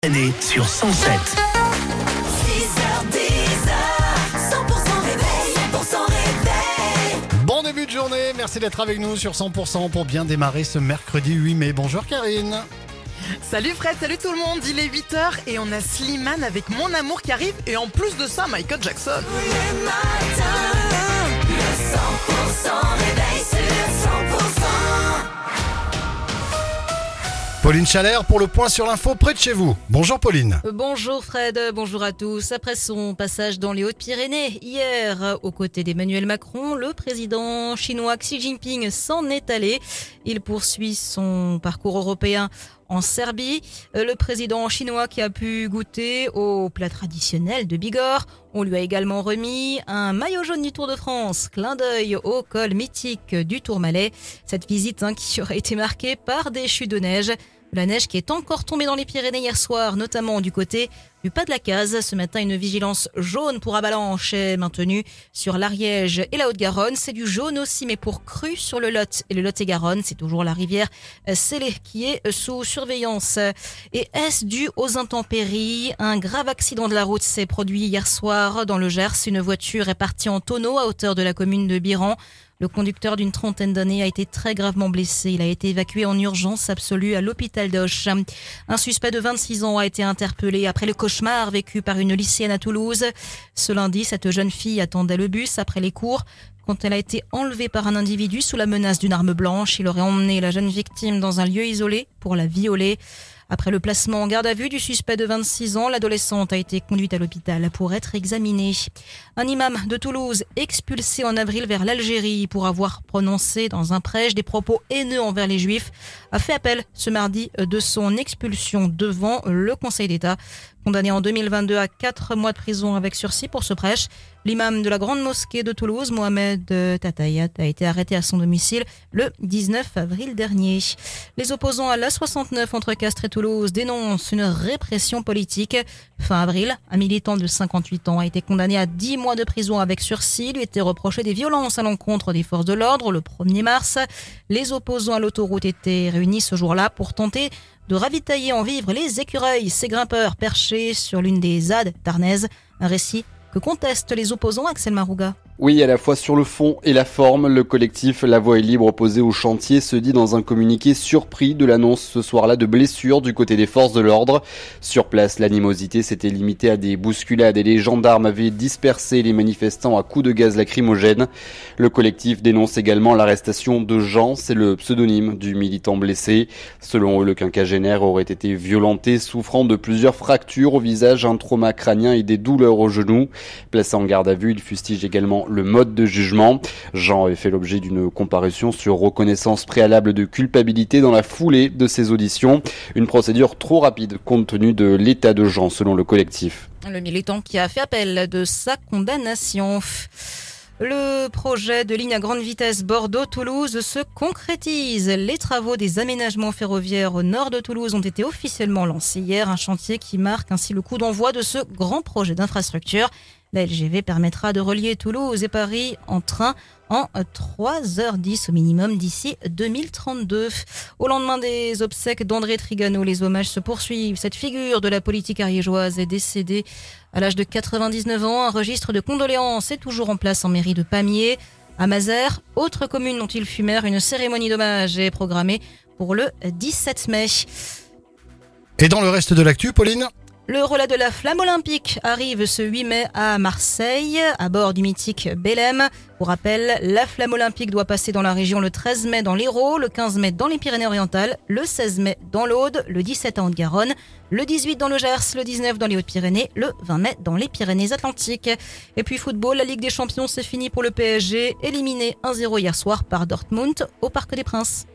Année sur 107. 100% réveil. Bon début de journée, merci d'être avec nous sur 100% pour bien démarrer ce mercredi 8 mai. Bonjour Karine. Salut Fred, salut tout le monde, il est 8h et on a Slimane avec Mon Amour qui arrive et en plus de ça Michael Jackson. Le matin, le 100% réveil sur 100%. Pauline Chalère pour le point sur l'info près de chez vous. Bonjour Pauline. Bonjour Fred, bonjour à tous. Après son passage dans les Hautes-Pyrénées hier, aux côtés d'Emmanuel Macron, le président chinois Xi Jinping s'en est allé. Il poursuit son parcours européen en Serbie. Le président chinois qui a pu goûter au plat traditionnel de Bigorre. On lui a également remis un maillot jaune du Tour de France. Clin d'œil au col mythique du Tourmalet. Cette visite qui aurait été marquée par des chutes de neige. La neige qui est encore tombée dans les Pyrénées hier soir, notamment du côté du Pas de la Case. Ce matin, une vigilance jaune pour avalanche est maintenue sur l'Ariège et la Haute-Garonne. C'est du jaune aussi, mais pour crue sur le Lot et le Lot-et-Garonne. C'est toujours la rivière Célé qui est sous surveillance. Et est-ce dû aux intempéries? Un grave accident de la route s'est produit hier soir dans le Gers. Une voiture est partie en tonneau à hauteur de la commune de Biran. Le conducteur d'une trentaine d'années a été très gravement blessé. Il a été évacué en urgence absolue à l'hôpital d'Auch. Un suspect de 26 ans a été interpellé après le cauchemar vécu par une lycéenne à Toulouse. Ce lundi, cette jeune fille attendait le bus après les cours quand elle a été enlevée par un individu sous la menace d'une arme blanche. Il aurait emmené la jeune victime dans un lieu isolé pour la violer. Après le placement en garde à vue du suspect de 26 ans, l'adolescente a été conduite à l'hôpital pour être examinée. Un imam de Toulouse expulsé en avril vers l'Algérie pour avoir prononcé dans un prêche des propos haineux envers les Juifs a fait appel ce mardi de son expulsion devant le Conseil d'État. Condamné en 2022 à 4 mois de prison avec sursis pour ce prêche, l'imam de la grande mosquée de Toulouse, Mohamed Tatayat, a été arrêté à son domicile le 19 avril dernier. Les opposants à l'A69 entre Castres et Toulouse dénoncent une répression politique. Fin avril, un militant de 58 ans a été condamné à 10 mois de prison avec sursis. Il lui était reproché des violences à l'encontre des forces de l'ordre le 1er mars. Les opposants à l'autoroute étaient réunis ce jour-là pour tenter de ravitailler en vivres les écureuils, ces grimpeurs perchés sur l'une des ZAD d'Arnaise. Un récit que contestent les opposants, Axel Marouga. Oui, à la fois sur le fond et la forme, le collectif La Voix est libre opposé au chantier se dit dans un communiqué surpris de l'annonce ce soir-là de blessures du côté des forces de l'ordre. Sur place, l'animosité s'était limitée à des bousculades et les gendarmes avaient dispersé les manifestants à coups de gaz lacrymogène. Le collectif dénonce également l'arrestation de Jean, c'est le pseudonyme du militant blessé. Selon eux, le quinquagénaire aurait été violenté, souffrant de plusieurs fractures au visage, un trauma crânien et des douleurs au genou. Placé en garde à vue, il fustige également le mode de jugement. Jean avait fait l'objet d'une comparution sur reconnaissance préalable de culpabilité dans la foulée de ses auditions. Une procédure trop rapide compte tenu de l'état de Jean selon le collectif. Le militant qui a fait appel de sa condamnation. Le projet de ligne à grande vitesse Bordeaux-Toulouse se concrétise. Les travaux des aménagements ferroviaires au nord de Toulouse ont été officiellement lancés hier. Un chantier qui marque ainsi le coup d'envoi de ce grand projet d'infrastructure. La LGV permettra de relier Toulouse et Paris en train en 3h10 au minimum d'ici 2032. Au lendemain des obsèques d'André Trigano, les hommages se poursuivent. Cette figure de la politique ariégeoise est décédée à l'âge de 99 ans. Un registre de condoléances est toujours en place en mairie de Pamiers. À Mazères, autre commune dont il fut maire, une cérémonie d'hommage est programmée pour le 17 mai. Et dans le reste de l'actu, Pauline ? Le relais de la flamme olympique arrive ce 8 mai à Marseille, à bord du mythique Belém. Pour rappel, la flamme olympique doit passer dans la région le 13 mai dans l'Hérault, le 15 mai dans les Pyrénées-Orientales, le 16 mai dans l'Aude, le 17 en Haute-Garonne, le 18 dans le Gers, le 19 dans les Hautes-Pyrénées, le 20 mai dans les Pyrénées-Atlantiques. Et puis football, la Ligue des Champions, c'est fini pour le PSG, éliminé 1-0 hier soir par Dortmund au Parc des Princes.